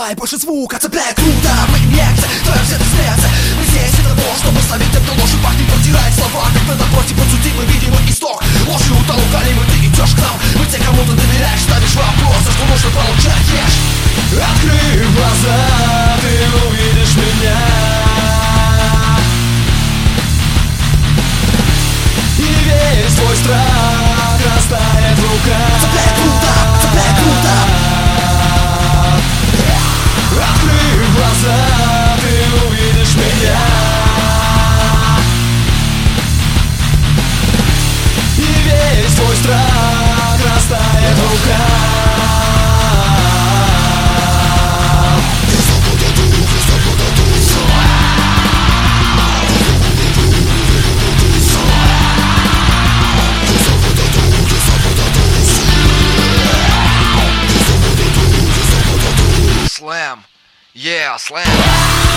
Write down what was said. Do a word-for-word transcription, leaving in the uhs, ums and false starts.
Давай больше звука, цепляй круто. Мы инъекция, твоя вся дистанция. Мы здесь для того, чтобы словить эту ложь и пахнет, протирает слова, как на напротив подсудимый, видимый исток. Ложью утолкали мы, ты идешь к нам. Мы те, кому ты доверяешь, ставишь вопрос, за что нужно получаешь. Открыв глаза, ты увидишь меня. И весь твой страх растает в руках. Цепляй круто, цепляй круто. Открыв глаза, ты увидишь меня. И весь твой страх растает в руках. Slam, yeah, slam.